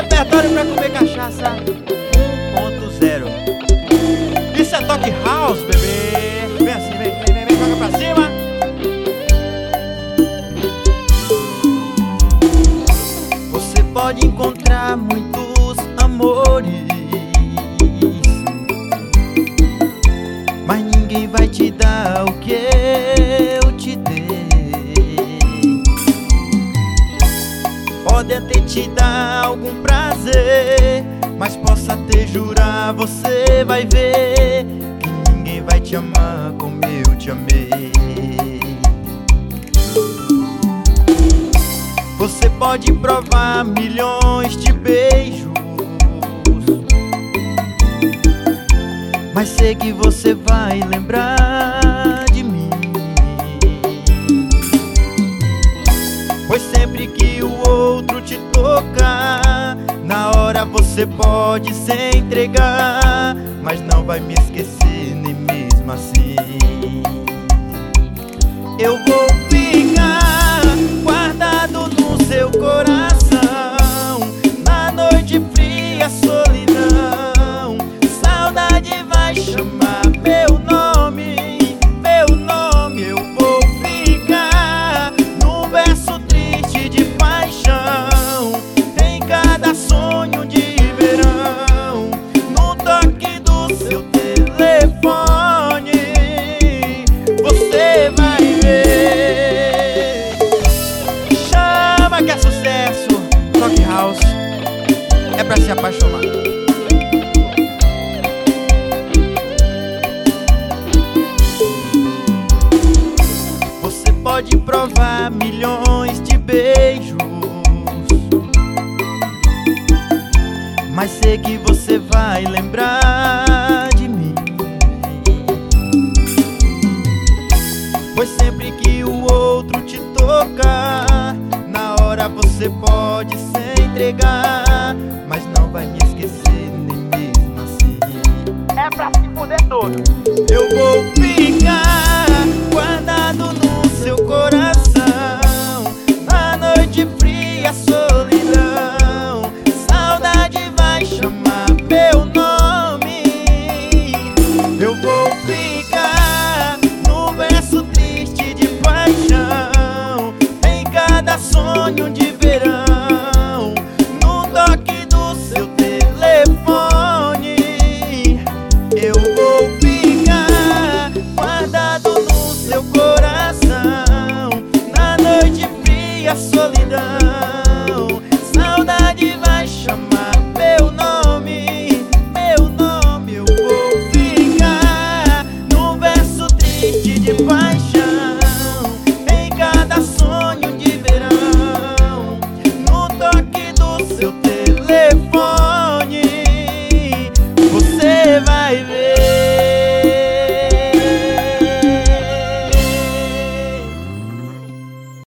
repertório pra comer cachaça 1.0. Isso é Toque House, bebê. Vem assim, vem, joga pra cima. Você pode encontrar muitos amores, mas ninguém vai te dar o que eu te dei. Pode até te dar algum prazer, mas posso até jurar, você vai ver que ninguém vai te amar como eu te amei. Você pode provar milhões de beijos, mas sei que você vai lembrar de mim, pois sempre que o outro te tocar, na hora você pode se entregar, mas não vai me esquecer nem mesmo assim. Eu vou ficar guardado no seu coração, na noite fria, solidão, saudade vai chamar meu nome, meu nome. Eu vou ficar num verso triste de paixão, em cada sonho de verão, no toque do seu telefone, você vai ver. Chama que é sucesso, Toque House é pra se apaixonar. Você pode provar milhões de beijos, mas sei que você vai lembrar de mim, pois sempre que o outro te tocar, na hora você pode se entregar, mas não vai me esquecer nem mesmo assim. É pra se fuder todo. Eu vou ficar guardado no seu coração, na noite fria, solidão, saudade vai chamar meu nome. Eu vou ficar no verso triste de paixão, em cada sonho de verão, no toque do seu telefone. Eu vou ficar guardado no seu coração, na noite fria, solidão,